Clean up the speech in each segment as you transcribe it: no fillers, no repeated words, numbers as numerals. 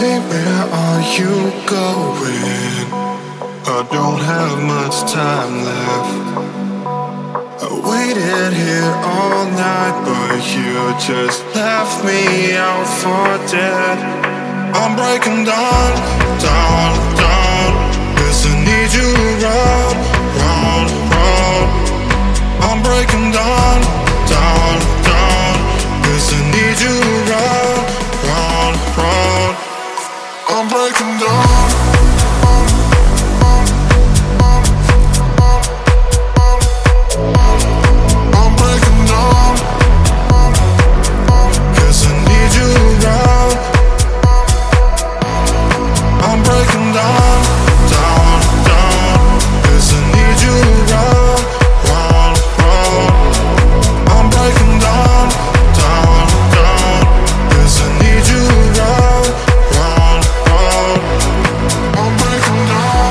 Hey, where are you going? I don't have much time left. I waited here all night, but you just left me out for dead. I'm breaking down, down, down, 'cause I need you round, round, round. I'm breaking down, down, down, 'cause I need you round, round, round. I'm breaking down. I'm breaking down, 'cause I need you around. I'm breaking down, down, down, 'cause I need you around, round, round. I'm breaking down, down, down, 'cause I need you around, round, round. I'm breaking down.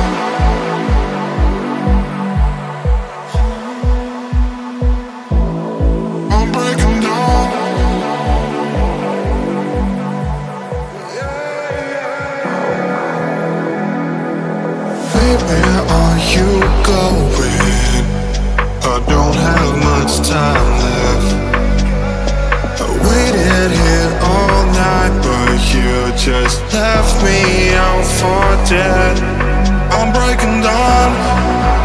I'm breaking down. Hey, where are you going? I don't have much time left. I waited here all night, but you just left me out for dead. I'm breaking down.